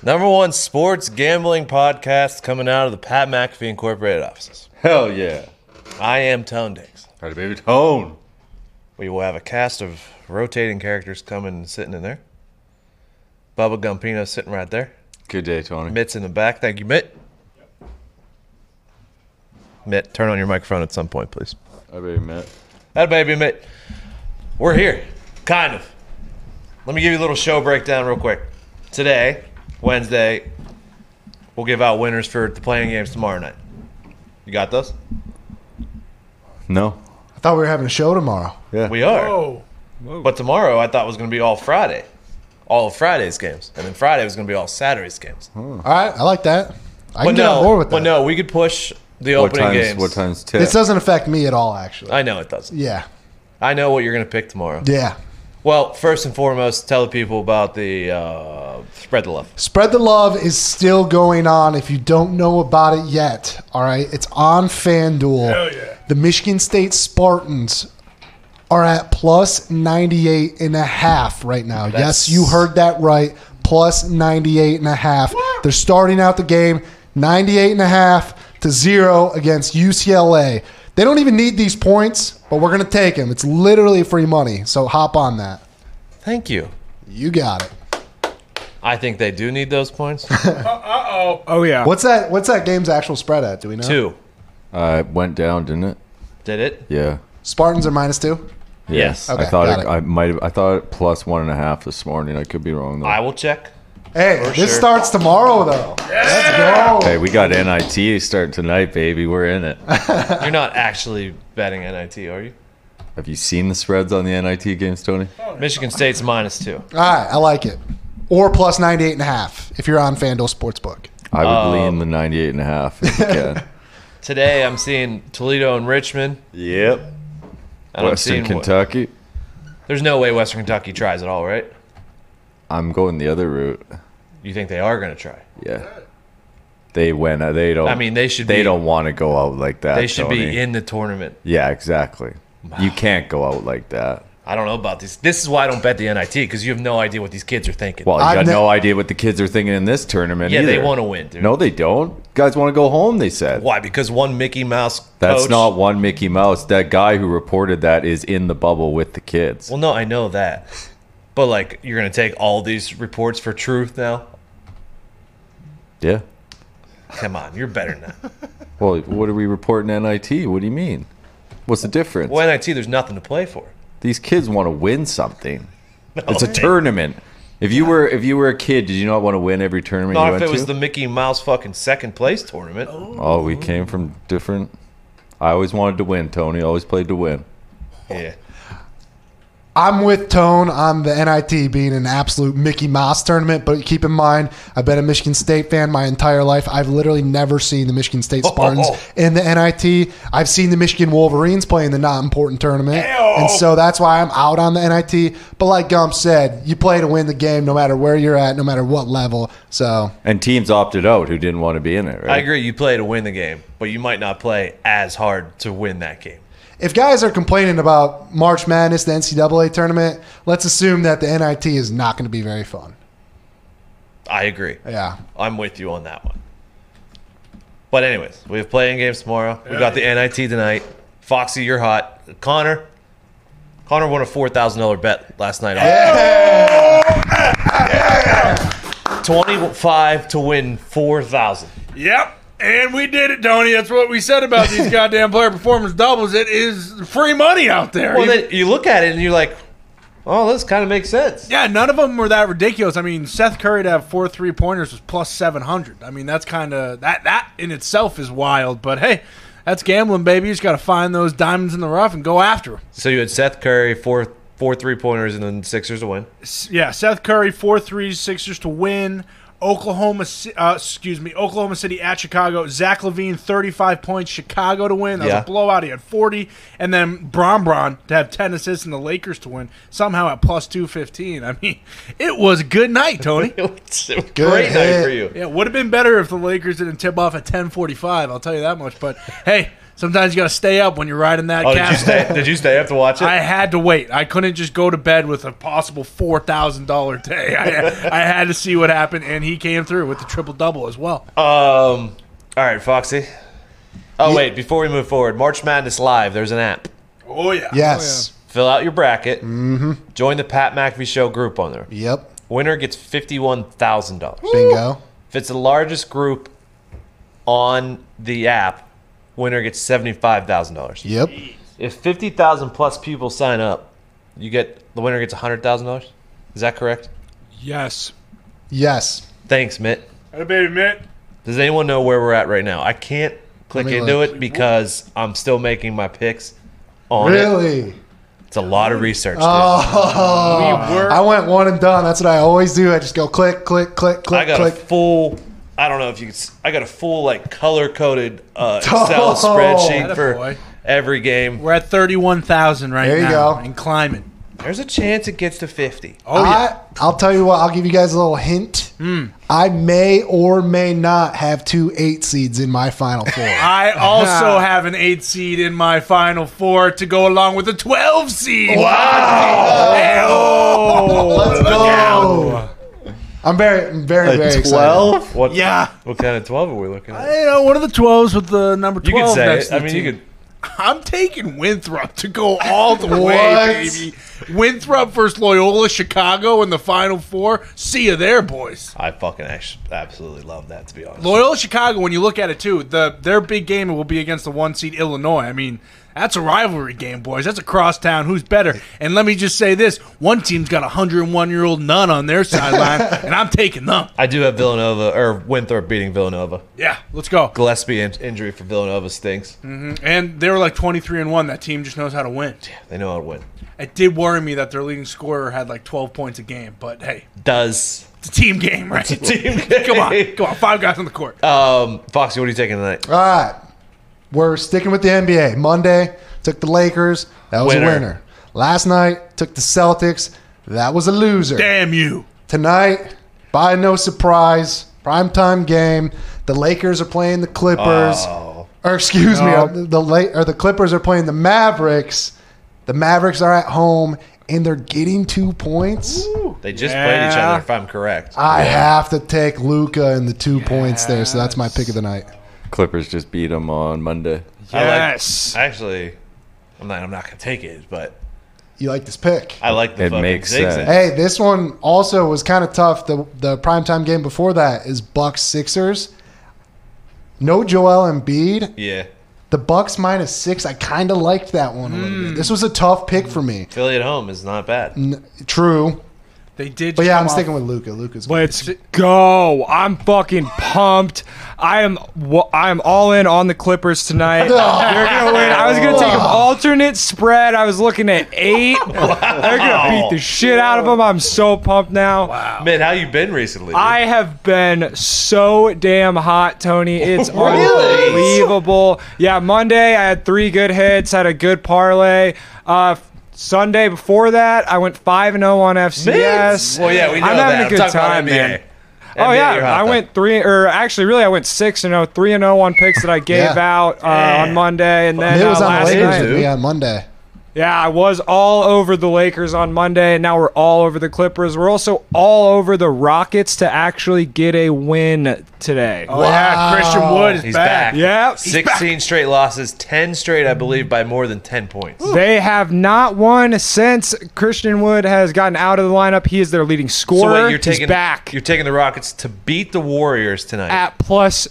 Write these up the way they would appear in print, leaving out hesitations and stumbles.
#1 sports gambling podcast coming out of the Pat McAfee Incorporated offices. Hell yeah. I am Tone Dix. Howdy, baby. Tone. We will have a cast of rotating characters coming and sitting in there. Bubba Gumpino sitting right there. Good day, Tony. Mitt's in the back. Thank you, Mitt. Mitt, turn on your microphone at some point, please. Hi, baby, Matt. That baby, Mitt. We're here. Kind of. Let me give you a little show breakdown real quick. Today, Wednesday, we'll give out winners for the playing games tomorrow night. You got those? No. I thought we were having a show tomorrow. Yeah. We are. Whoa. But tomorrow I thought was going to be all Friday. All of Friday's games. And then Friday was going to be all Saturday's games. All right, I like that. I But can get on board with that. But no, we could push the What opening times? games. What times? Tip? This doesn't affect me at all, actually. I know it doesn't. Yeah. I know what you're going to pick tomorrow. Yeah. Well, first and foremost, tell the people about the Spread the Love. Spread the Love is still going on if you don't know about it yet. All right. It's on FanDuel. Hell yeah. The Michigan State Spartans are at plus 98.5 right now. Yes, you heard that right. Plus 98.5. They're starting out the game 98.5 to 0 against UCLA. They don't even need these points, but we're going to take them. It's literally free money. So hop on that. Thank you. You got it. I think they do need those points. Oh, yeah. What's that game's actual spread at? Do we know? 2. It went down, didn't it? Did it? Yeah. Spartans are -2. Yes. Okay, I thought got it. I might have. I thought plus 1.5 this morning. I could be wrong though. I will check. Hey, For this sure. starts tomorrow though. Let's go. Hey, we got NIT starting tonight, baby. We're in it. You're not actually betting NIT, are you? Have you seen the spreads on the NIT games, Tony? Michigan State's -2. All right, I like it. Or plus 98.5 if you're on FanDuel Sportsbook. I would lean the 98.5 if you can. Today I'm seeing Toledo and Richmond. Yep. And I'm Western seeing Kentucky. There's no way Western Kentucky tries at all, right? I'm going the other route. You think they are going to try? Yeah. They went. They don't. I mean, they should They be. don't want to go out like that. They should Tony. be in the tournament. Yeah, exactly. You can't go out like that. I don't know about this. This is why I don't bet the NIT, because you have no idea what these kids are thinking. Well, you I've got ne- no idea what the kids are thinking in this tournament. yeah, they either. want to win, dude. No, they don't. Guys want to go home. They said. Why? Because one Mickey Mouse That's coach- not one Mickey Mouse. That guy who reported that is in the bubble with the kids. Well, no, I know that. But, like, you're going to take all these reports for truth now? Yeah. Come on, you're better than that. Well, what are we reporting NIT? What do you mean? What's the difference? Well, NIT, there's nothing to play for. These kids want to win something. It's a they- tournament. If you were a kid, did you not want to win every tournament you Not went if it was to? the Mickey Mouse fucking second place tournament. Oh, we came from different. I always wanted to win, Tony. Always played to win. Yeah. I'm with Tone on the NIT being an absolute Mickey Mouse tournament, but keep in mind, I've been a Michigan State fan my entire life. I've literally never seen the Michigan State Spartans in the NIT. I've seen the Michigan Wolverines play in the not important tournament, and so that's why I'm out on the NIT. But like Gump said, you play to win the game no matter where you're at, no matter what level. So And teams opted out who didn't want to be in it, right? I agree, you play to win the game, but you might not play as hard to win that game. if guys are complaining about March Madness, the NCAA tournament, let's assume that the NIT is not going to be very fun. I agree. Yeah. I'm with you on that one. But anyways, we have playing games tomorrow. We got the NIT tonight. Foxy, you're hot. Connor won a $4,000 bet last night. 25 to win 4,000. Yep. And we did it, Tony. That's what we said about these goddamn player performance doubles. It is free money out there. Well, then you look at it and you're like, oh, this kind of makes sense. Yeah, none of them were that ridiculous. I mean, Seth Curry to have 4 3-pointers was plus 700. I mean, that's kind of that in itself is wild. But hey, that's gambling, baby. You just got to find those diamonds in the rough and go after them. So you had Seth Curry, four 3-pointers, and then Sixers to win. Yeah, Seth Curry 4 threes, Sixers to win. Oklahoma City at Chicago. Zach LaVine 35 points, Chicago to win. That was Yeah. a blowout. He had 40, and then Bron to have 10 assists and the Lakers to win somehow at plus 215. I mean, it was a good night, Tony. It was a Good great night hit. for you. Yeah, it would have been better if the Lakers didn't tip off at 10:45. I'll tell you that much. But hey, Sometimes you got to stay up when you're riding that Oh, cat. did you stay up to watch it? I had to wait. I couldn't just go to bed with a possible $4,000 day. I had to see what happened, and he came through with the triple-double as well. All right, Foxy. Oh, wait, before we move forward, March Madness Live, there's an app. Oh, yeah. Yes. Fill out your bracket. Mm-hmm. Join the Pat McAfee Show group on there. Yep. Winner gets $51,000. Bingo. If it's the largest group on the app, winner gets $75,000. Yep. If 50,000 plus people sign up, the winner gets $100,000. Is that correct? Yes. Yes. Thanks, Mitt. Hey, baby, Mitt. Does anyone know where we're at right now? I can't click Let me into look. it because I'm still making my picks on it. Really? It's a lot of research. Dude. I went one and done. That's what I always do. I just go click, click, click, click, I got click. a full. I don't know if you could. I got a full like color coded Excel spreadsheet for Attaboy. every game. We're at 31,000 right now. There you go. And climbing. There's a chance it gets to 50. Oh, yeah. I'll tell you what. I'll give you guys a little hint. I may or may not have 2 8 seeds in my final 4. I also have an 8 seed in my final 4 to go along with a 12 seed. Wow. Let's go. I'm very, very excited. 12? What? Yeah. What kind of 12 are we looking at? You know, one of the 12s with the number 12 You could say next it. to I the mean, you team. could. I'm taking Winthrop to go all the way, What? baby. Winthrop versus Loyola Chicago in the Final Four. See you there, boys. I fucking absolutely love that, to be honest. Loyola Chicago, when you look at it, too, their big game will be against the 1 seed Illinois. I mean, that's a rivalry game, boys. That's a crosstown. Who's better? And let me just say this. One team's got a 101-year-old nun on their sideline, and I'm taking them. I do have Villanova or Winthrop beating Villanova. Yeah, let's go. Gillespie injury for Villanova stinks. And they were like 23-1. That team just knows how to win. They know how to win. It did worry me that their leading scorer had like 12 points a game, but hey, Does it's a team game, right? team game. Come on. 5 guys on the court. Foxy, what are you taking tonight? All right. We're sticking with the NBA. Monday, took the Lakers. That was Winner. a winner. Last night, took the Celtics. That was a loser. Damn you. Tonight, by no surprise, primetime game. The Lakers are playing the Clippers. Oh. Or excuse No. me, the Clippers are playing the Mavericks. The Mavericks are at home, and they're getting 2 points. They just played each Yeah. other, if I'm correct. I have to take Luka and the 2 points there, so that's my pick of the night. Clippers just beat them on Monday. Yes. Actually, I'm not going to take it, but You like this pick? I like the It fucking makes zigzag. sense. Hey, this one also was kind of tough. The primetime game before that is Bucks Sixers. No Joel Embiid. Yeah. The Bucks -6. I kind of liked that one a little bit. This was a tough pick for me. Philly at home is not bad. True, They did. but yeah, come I'm off- sticking with Luka. Luka's good. Let's go. I'm fucking pumped. I am all in on the Clippers tonight. They're gonna win. I was gonna take an alternate spread. I was looking at 8. They're gonna beat the shit out of them. I'm so pumped now. Wow. Man, how you been recently? I have been so damn hot, Tony. It's unbelievable. Yeah, Monday I had 3 good hits, had a good parlay. Sunday before that, I went 5-0 on FCS. Well, yeah, we know I'm that. having a good talking about time, NBA. man. Oh NBA, you're yeah, hot I though. went 3, or actually, really, I went 6-0, 3-0 on picks that I gave Yeah. out on Monday, and then it was on the last Lakers night. with me on Monday. Yeah, I was all over the Lakers on Monday, and now we're all over the Clippers. We're also all over the Rockets to actually get a win today. Oh, yeah. Christian Wood is He's back. back. Yep. 16 straight losses, 10 straight, I believe, by more than 10 points. They have not won since Christian Wood has gotten out of the lineup. He is their leading So scorer. wait, He's back You're taking the Rockets to beat the Warriors tonight. at plus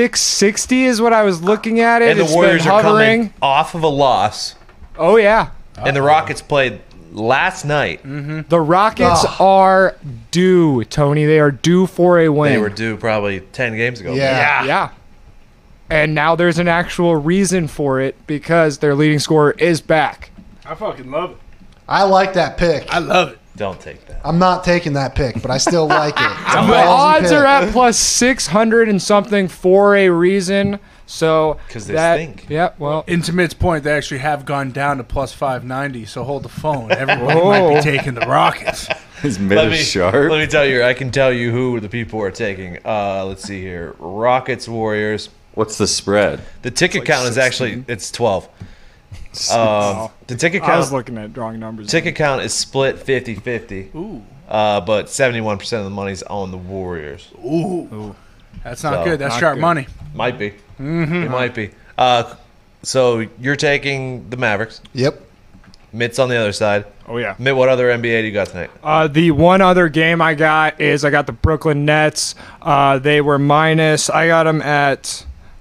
660 is what I was looking at it. And the It's Warriors been are hovering. coming off of a loss. Oh, yeah. And the Rockets played last night. The Rockets are due, Tony. They are due for a win. They were due probably 10 games ago. Yeah. Yeah. And now there's an actual reason for it because their leading scorer is back. I fucking love it. I like that pick. I love it. Don't take that. I'm not taking that pick, but I still like it. It's a The ballsy odds pick. are at plus 600 and something for a reason. So 'Cause they that, stink. Yeah, well, In Timid's point, they actually have gone down to plus 590, so hold the phone. Everybody might be taking the Rockets. His mid is sharp. Let me tell you, I can tell you who the people are taking. Let's see here. Rockets, Warriors. What's the spread? The ticket count is actually it's 12. The ticket I was count looking at drawing numbers. ticket count is split 50-50. Ooh. But 71% of the money's on the Warriors. Ooh. That's not So, good. That's not sharp good. money. Might be. It might be. So you're taking the Mavericks. Yep. Mitt's on the other side. Oh yeah. Mitt, what other NBA do you got tonight? The one other game I got the Brooklyn Nets. They were I got them at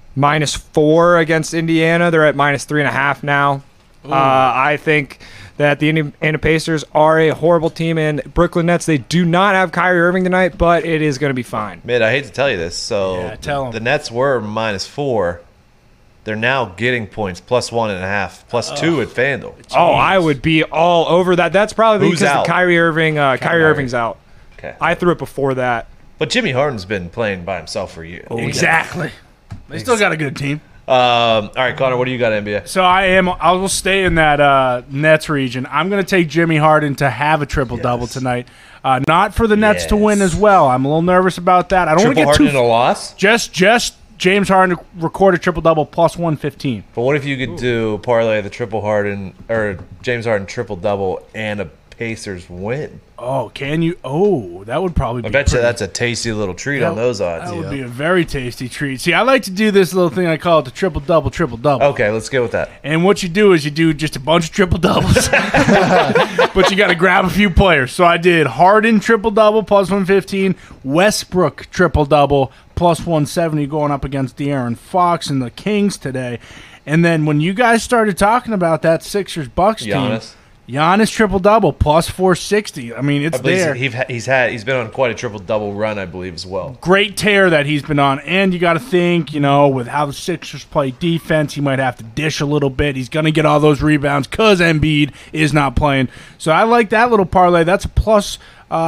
-4 against Indiana. They're at -3.5 now. I think that the Indiana Pacers are a horrible team, and Brooklyn Nets, they do not have Kyrie Irving tonight, but it is going to be fine. Mitt, I hate to tell you this. So Yeah, tell 'em. the Nets were -4. They're now getting points +1.5, +2 at FanDuel. Oh, I would be all over that. That's probably Who's because out? the Kyrie Irving's out. Okay. I threw it before that. But Jimmy Harden's been playing by himself for years. Exactly. They still got a good team. All right, Connor, what do you got, NBA? So I will stay in that Nets region. I'm going to take Jimmy Harden to have a triple-double tonight. Not for the Nets to win as well. I'm a little nervous about that. I don't want to Triple get Harden too in a loss? just James Harden to record a triple-double +115. But what if you could do parlay the triple Harden or James Harden triple-double and a Pacers win? Oh, can you? Oh, that would probably be I bet you pretty- that's a tasty little treat on those odds. That would be a very tasty treat. See, I like to do this little thing I call it the triple-double, triple-double. Okay, let's go with that. And what you do is you do just a bunch of triple doubles, but you got to grab a few players. So I did Harden triple double +115, Westbrook triple double +170, going up against De'Aaron Fox and the Kings today. And then when you guys started talking about that Sixers Bucks team, Giannis triple double +460. I mean, it's I believe there. he's been on quite a triple double run, I believe, as well. Great tear that he's been on. And you got to think, with how the Sixers play defense, he might have to dish a little bit. He's going to get all those rebounds because Embiid is not playing. So I like that little parlay. That's a plus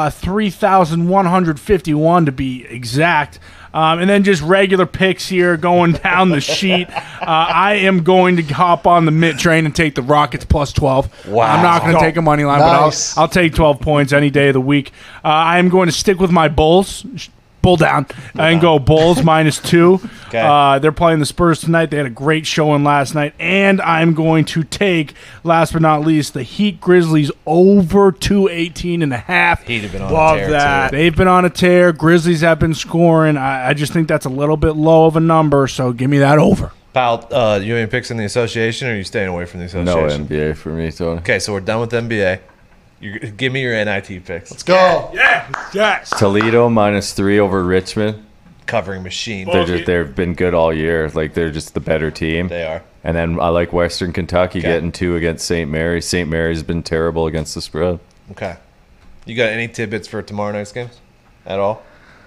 3,151 to be exact. And then just regular picks here going down the sheet. I am going to hop on the Mitt train and take the Rockets +12. Wow. I'm not going to take a money line, Nice. but I'll take 12 points any day of the week. I am going to stick with my Bulls. Bull down and go Bulls -2. Okay. They're playing the Spurs tonight. They had a great showing last night. And I'm going to take, last but not least, the Heat Grizzlies over 218.5. Heat have been on Love a tear, that. too. They've been on a tear. Grizzlies have been scoring. I just think that's a little bit low of a number, so give me that over. Pal, you have any picks in the association, or are you staying away from the No association? NBA for me, Tony. Okay, so we're done with NBA. Give me your NIT picks. Let's go. Yes. Toledo -3 over Richmond. Covering machine. They've been good all year. Like they're just the better team. They are. And then I like Western Kentucky Okay. getting 2 against St. Mary's. St. Mary's has been terrible against the spread. Okay. You got any tidbits for tomorrow night's games at all?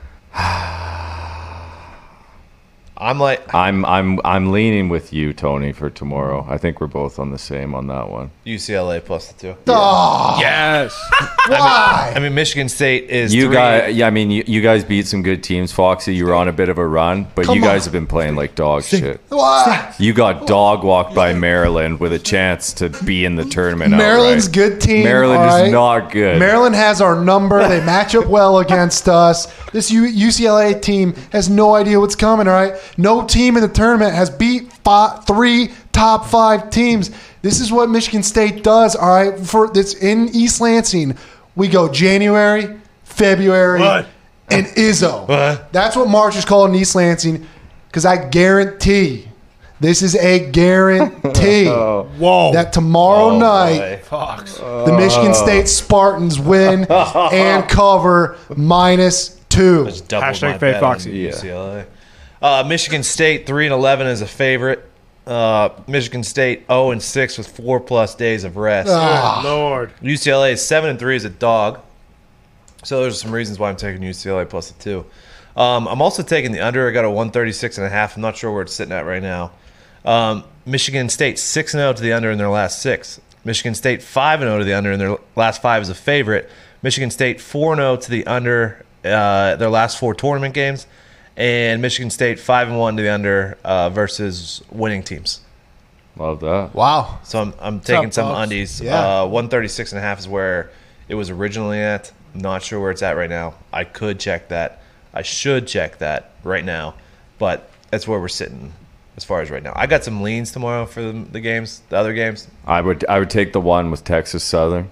I'm leaning with you, Tony, for tomorrow. I think we're both on the same on that one. UCLA +2. Oh, Yes. why? I mean, Michigan State is You 3. guys, yeah, I mean, you guys beat some good teams. Foxy, you were on a bit of a run, but Come you guys on. have been playing like dog shit. Why? You got dog walked by Maryland with a chance to be in the tournament. Maryland's outright. good team. Maryland all right? is not good. Maryland has our number. They match up well against us. This UCLA team has no idea what's coming, all right? No team in the tournament has beat 3 top 5 teams. This is what Michigan State does, all right? It's in East Lansing. We go January, February, and Izzo. What? That's what March is called in East Lansing, because I guarantee, this is a guarantee, Whoa. that tomorrow night, boy. Fox. the Michigan State Spartans win and cover -2. Just doubled Hashtag my Faith bet on Foxy. UCLA. Michigan State 3-11 is a favorite. Michigan State 0-6 with 4+ days of rest. Lord. UCLA is 7-3 as a dog. So there's some reasons why I'm taking UCLA +2. I'm also taking the under. I got a 136.5. I'm not sure where it's sitting at right now. Michigan State 6-0 to the under in their last 6. Michigan State 5-0 to the under in their last 5 as a favorite. Michigan State 4-0 to the under their last 4 tournament games. And Michigan State 5-1 to the under versus winning teams. Love that. Wow. So I'm taking up, some Fox? undies. Yeah. 136.5 is where it was originally at. I'm not sure where it's at right now. I could check that. I should check that right now. But that's where we're sitting as far as right now. I got some leans tomorrow for the other games. I would take the one with Texas Southern.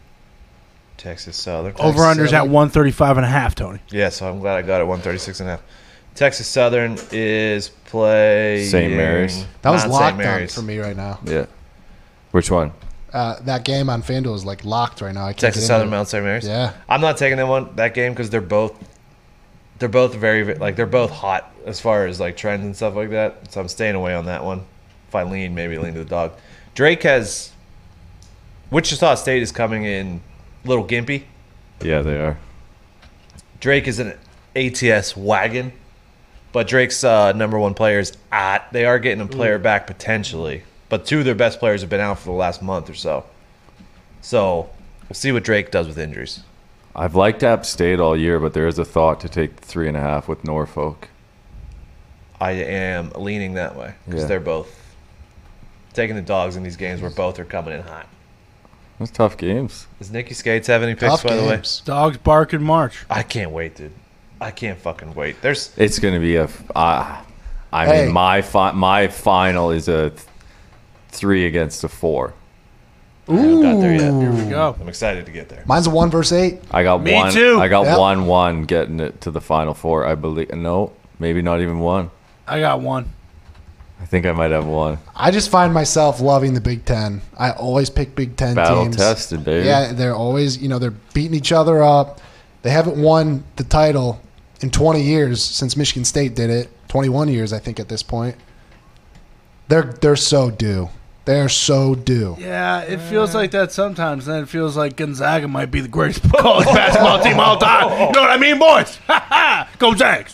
Texas Southern. Over-under's at 135.5, Tony. Yeah, so I'm glad I got it 136.5. Texas Southern is playing St. Mary's. That was Mount St. locked on Mary's. for me right now. Yeah. Which one? That game on FanDuel is like locked right now. I can't Texas get Southern, into it. Mount St. Mary's. Yeah. I'm not taking that game because they're both very like they're both hot as far as like trends and stuff like that. So I'm staying away on that one. If I lean, maybe lean to the dog. Drake has Wichita State is coming in a little gimpy. Yeah, they are. Drake is an ATS wagon, but Drake's number one player is at. They are getting a player back potentially, but two of their best players have been out for the last month or so. So we'll see what Drake does with injuries. I've liked App State all year, but there is a thought to take 3.5 with Norfolk. I am leaning that way because Yeah. they're both taking the dogs in these games where both are coming in hot. That's tough games. Does Nikki Skates have any picks, Tough by the way? games. Dogs bark in March. I can't wait, dude. I can't fucking wait. There's It's going to be I Hey. mean, my final is a 3 against a 4. I haven't got there yet. Here we go. I'm excited to get there. Mine's a 1 versus 8. I got Me one. too. I got Yep. 1-1 getting it to the final 4. I believe. No, maybe not even 1. I got one. I think I might have 1. I just find myself loving the Big Ten. I always pick Big Ten Battle teams. tested, baby. Yeah, they're always, they're beating each other up. They haven't won the title in 20 years since Michigan State did it. 21 years, I think, at this point. They're so due. They're so due. Yeah, it feels like that sometimes. Then it feels like Gonzaga might be the greatest college basketball team of all time. You know what I mean, boys? Go Zags!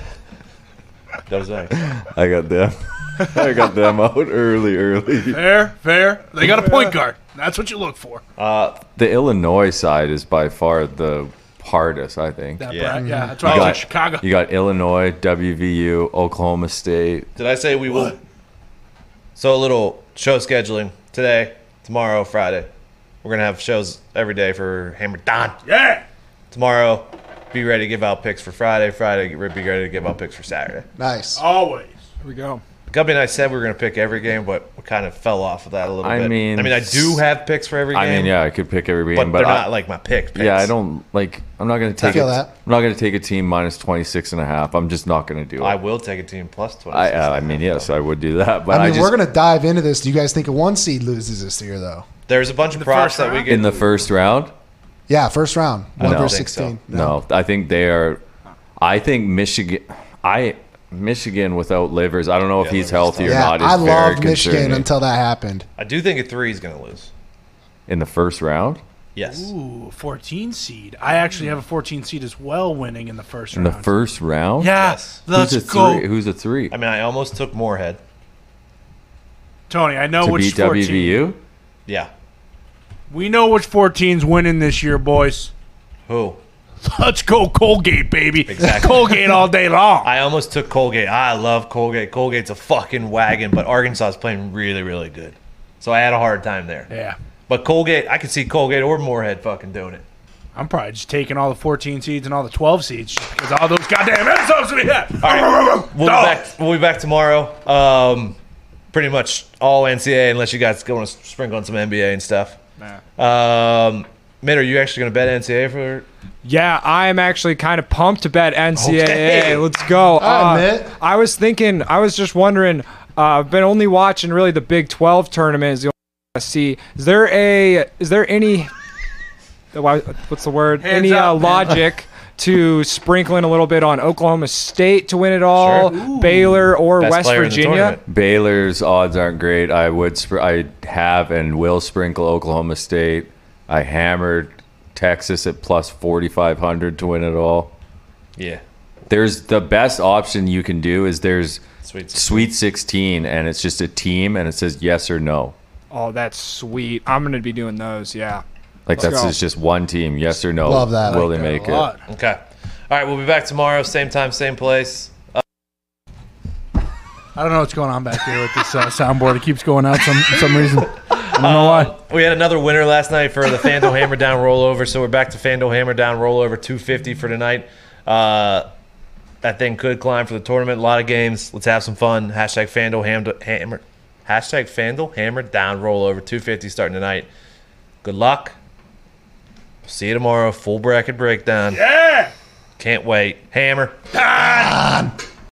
Those are. I got them. I got them out early. Fair. They got a point guard. That's what you look for. The Illinois side is by far the hardest, I think. Yeah. That's why I You was in got- Chicago. You got Illinois, WVU, Oklahoma State. Did I say we will? So a little show scheduling today, tomorrow, Friday. We're gonna have shows every day for Hammer Don. Yeah. Tomorrow, be ready to give out picks for Friday. Friday, be ready to give out picks for Saturday. Nice. Always. Here we go. Gubby and I said we were gonna pick every game, but we kind of fell off of that a little I bit. mean, I do have picks for every game. I mean, yeah, I could pick every but game, they're but not like my picks. yeah, I don't like. I'm not going to take feel it. that. I'm not going to take a team minus 26.5. I'm just not going to do it. I will take a team plus 20. I mean, yes, I would do that, but I mean, just, we're going to dive into this. Do you guys think a 1 seed loses this year, though? There's a bunch of the props first that we round? get in the first round. Yeah, first round. 1 don't versus think so. 16. No, I think they are. I think Michigan without Livers. I don't know if Yeah, he's Livers healthy or Yeah, not. Is I very loved Michigan concerning. until that happened. I do think a 3 is gonna lose. In the first round. Yes. Ooh, 14 seed. I actually have a 14 seed as well winning in the first In round. the first round. Yeah, Yes. let's Who's a go. 3? Who's a 3? I mean, I almost took Moorhead. Tony, I know To which beat 14. WVU. Yeah. We know which 14's winning this year, boys. Who? Let's go Colgate, baby. Exactly. Colgate all day long. I almost took Colgate. I love Colgate. Colgate's a fucking wagon, but Arkansas is playing really, really good. So I had a hard time there. Yeah. But Colgate, I could see Colgate or Moorhead fucking doing it. I'm probably just taking all the 14 seeds and all the 12 seeds just because all those goddamn episodes we had. All right. We'll be back tomorrow. Pretty much all NCAA unless you guys want to sprinkle on some NBA and stuff. Mitt, are you actually going to bet NCAA for? Yeah, I'm actually kind of pumped to bet NCAA. Okay. Let's go. I admit. I was just wondering, I've been only watching really the Big 12 tournament is the only I see. Is there any, what's the word? Hands Any up, man. logic to sprinkling a little bit on Oklahoma State to win it all, Sure. Baylor or Best West player in the Virginia? tournament. Baylor's odds aren't great. I have and will sprinkle Oklahoma State. I hammered Texas at plus 4,500 to win it all. Yeah. There's the best option you can do is there's Sweet. Sweet 16 and it's just a team and it says yes or no. Oh, that's sweet. I'm going to be doing those, yeah. Like Let's that's go. it's just one team, yes or no. Love that. Will I they like make A lot. it? Okay. All right. We'll be back tomorrow. Same time, same place. I don't know what's going on back here with this soundboard. It keeps going out for some reason. I don't know why. We had another winner last night for the FanDuel Hammer Down rollover, so we're back to FanDuel Hammer Down rollover 250 for tonight. That thing could climb for the tournament. A lot of games. Let's have some fun. Hashtag FanDuel hammer. Hashtag FanDuel hammer down roll over 250 starting tonight. Good luck. See you tomorrow. Full bracket breakdown. Yeah. Can't wait. Hammer. Done.